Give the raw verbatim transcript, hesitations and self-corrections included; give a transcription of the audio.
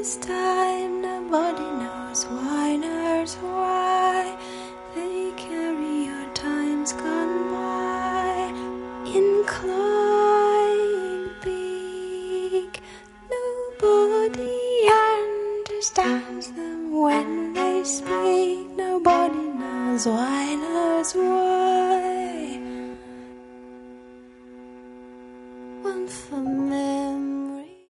this time nobody knows why, knows why they carry your times gone by, inclined peak. Nobody understands them when they speak. Nobody knows why, knows why